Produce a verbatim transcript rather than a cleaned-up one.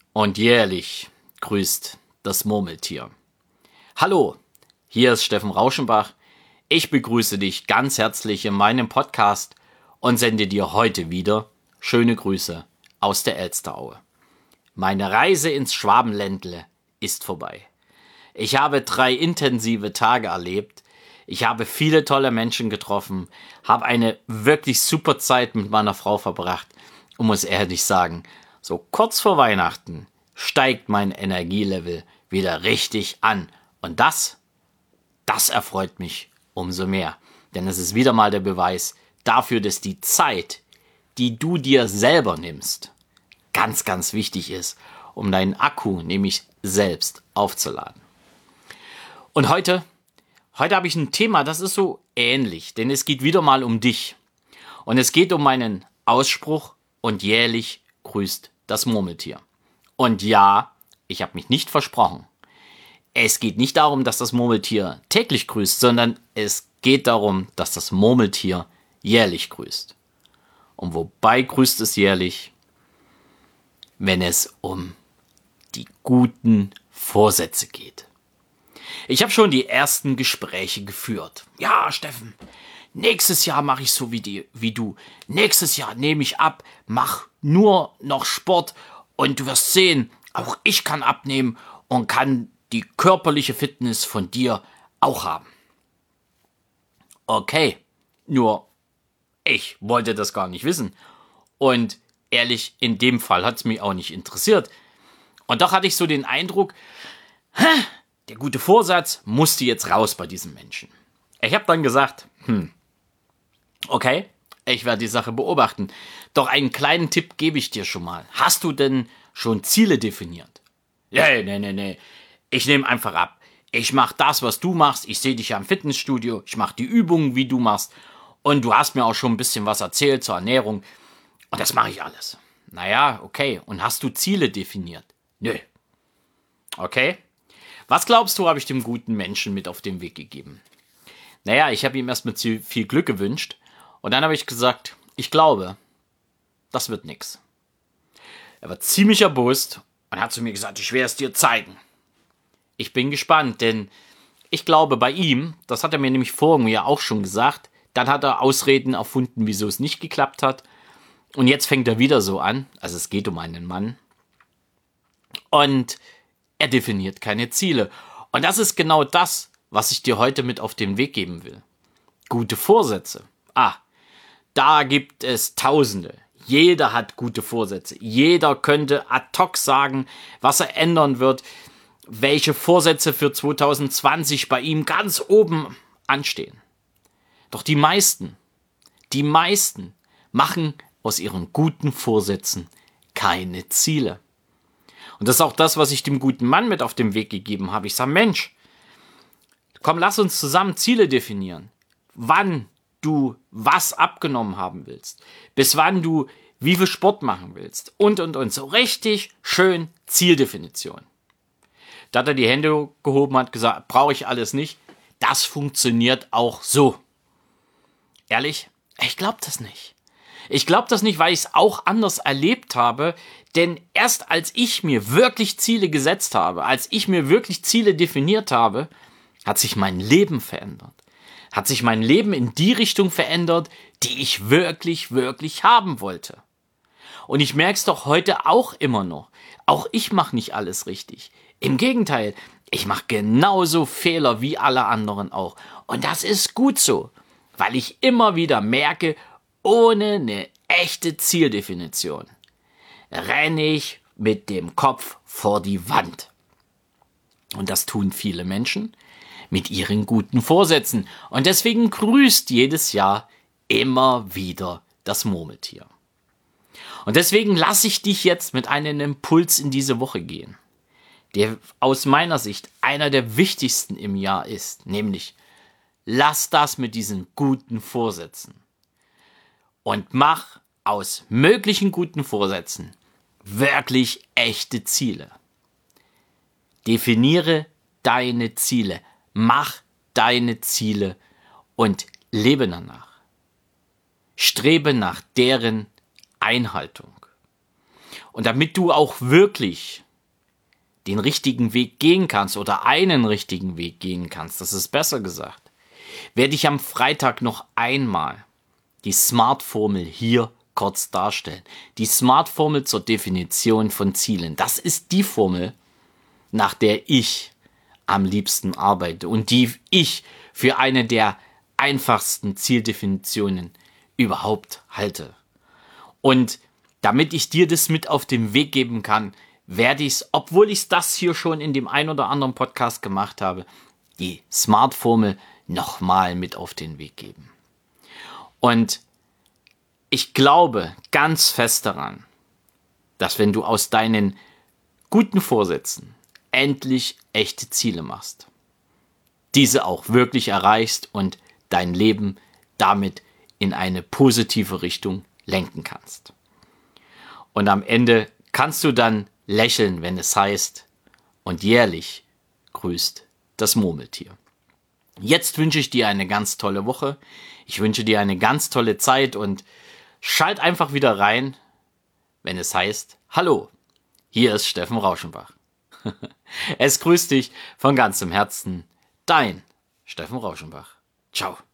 Und jährlich grüßt das Murmeltier. Hallo, hier ist Steffen Rauschenbach. Ich begrüße dich ganz herzlich in meinem Podcast und sende dir heute wieder schöne Grüße aus der Elsteraue. Meine Reise ins Schwabenländle ist vorbei. Ich habe drei intensive Tage erlebt. Ich habe viele tolle Menschen getroffen, habe eine wirklich super Zeit mit meiner Frau verbracht und muss ehrlich sagen, so kurz vor Weihnachten steigt mein Energielevel wieder richtig an. Und das, das erfreut mich umso mehr. Denn es ist wieder mal der Beweis dafür, dass die Zeit, die du dir selber nimmst, ganz, ganz wichtig ist, um deinen Akku nämlich selbst aufzuladen. Und heute, heute habe ich ein Thema, das ist so ähnlich, denn es geht wieder mal um dich. Und es geht um meinen Ausspruch und jährlich grüßt das Murmeltier. Und ja, ich habe mich nicht versprochen. Es geht nicht darum, dass das Murmeltier täglich grüßt, sondern es geht darum, dass das Murmeltier jährlich grüßt. Und wobei grüßt es jährlich? Wenn es um die guten Vorsätze geht. Ich habe schon die ersten Gespräche geführt. Ja, Steffen, nächstes Jahr mache ich so wie, die, wie du. Nächstes Jahr nehme ich ab, mach nur noch Sport und du wirst sehen, auch ich kann abnehmen und kann die körperliche Fitness von dir auch haben. Okay, nur ich wollte das gar nicht wissen. Und ehrlich, in dem Fall hat es mich auch nicht interessiert. Und doch hatte ich so den Eindruck, hä, der gute Vorsatz musste jetzt raus bei diesem Menschen. Ich habe dann gesagt, hm, okay, ich werde die Sache beobachten. Doch einen kleinen Tipp gebe ich dir schon mal. Hast du denn schon Ziele definiert? Nee, nee, nee, nee. Ich nehme einfach ab. Ich mache das, was du machst. Ich sehe dich ja im Fitnessstudio. Ich mache die Übungen, wie du machst. Und du hast mir auch schon ein bisschen was erzählt zur Ernährung. Und das mache ich alles. Naja, okay. Und hast du Ziele definiert? Nö. Okay. Was glaubst du, habe ich dem guten Menschen mit auf den Weg gegeben? Naja, ich habe ihm erstmal viel Glück gewünscht. Und dann habe ich gesagt, ich glaube, das wird nix. Er war ziemlich erbost und hat zu mir gesagt, ich werde es dir zeigen. Ich bin gespannt, denn ich glaube bei ihm, das hat er mir nämlich vorhin ja auch schon gesagt, dann hat er Ausreden erfunden, wieso es nicht geklappt hat. Und jetzt fängt er wieder so an, also es geht um einen Mann. Und er definiert keine Ziele. Und das ist genau das, was ich dir heute mit auf den Weg geben will. Gute Vorsätze. Ah, da gibt es Tausende. Jeder hat gute Vorsätze. Jeder könnte ad hoc sagen, was er ändern wird, welche Vorsätze für zwanzig zwanzig bei ihm ganz oben anstehen. Doch die meisten, die meisten machen aus ihren guten Vorsätzen keine Ziele. Und das ist auch das, was ich dem guten Mann mit auf den Weg gegeben habe. Ich sage, Mensch, komm, lass uns zusammen Ziele definieren. Wann du was abgenommen haben willst, bis wann du wie viel Sport machen willst und, und, und. So richtig schön Zieldefinition. Da hat er die Hände gehoben und hat gesagt, brauche ich alles nicht. Das funktioniert auch so. Ehrlich, ich glaube das nicht. Ich glaube das nicht, weil ich es auch anders erlebt habe, denn erst als ich mir wirklich Ziele gesetzt habe, als ich mir wirklich Ziele definiert habe, hat sich mein Leben verändert. Hat sich mein Leben in die Richtung verändert, die ich wirklich, wirklich haben wollte. Und ich merke es doch heute auch immer noch. Auch ich mache nicht alles richtig. Im Gegenteil, ich mache genauso Fehler wie alle anderen auch. Und das ist gut so, weil ich immer wieder merke, ohne eine echte Zieldefinition renne ich mit dem Kopf vor die Wand. Und das tun viele Menschen mit ihren guten Vorsätzen. Und deswegen grüßt jedes Jahr immer wieder das Murmeltier. Und deswegen lasse ich dich jetzt mit einem Impuls in diese Woche gehen, der aus meiner Sicht einer der wichtigsten im Jahr ist, nämlich lass das mit diesen guten Vorsätzen und mach aus möglichen guten Vorsätzen wirklich echte Ziele. Definiere deine Ziele, mach deine Ziele und lebe danach. Strebe nach deren Einhaltung. Und damit du auch wirklich den richtigen Weg gehen kannst oder einen richtigen Weg gehen kannst, das ist besser gesagt, werde ich am Freitag noch einmal die SMART-Formel hier kurz darstellen. Die SMART-Formel zur Definition von Zielen. Das ist die Formel, nach der ich am liebsten arbeite und die ich für eine der einfachsten Zieldefinitionen überhaupt halte. Und damit ich dir das mit auf den Weg geben kann, werde ich es, obwohl ich das hier schon in dem ein oder anderen Podcast gemacht habe, die SMART-Formel nochmal mit auf den Weg geben. Und ich glaube ganz fest daran, dass wenn du aus deinen guten Vorsätzen endlich echte Ziele machst, diese auch wirklich erreichst und dein Leben damit in eine positive Richtung lenken kannst. Und am Ende kannst du dann lächeln, wenn es heißt, und jährlich grüßt das Murmeltier. Jetzt wünsche ich dir eine ganz tolle Woche. Ich wünsche dir eine ganz tolle Zeit und schalt einfach wieder rein, wenn es heißt, hallo, hier ist Steffen Rauschenbach. Es grüßt dich von ganzem Herzen, dein Steffen Rauschenbach. Ciao.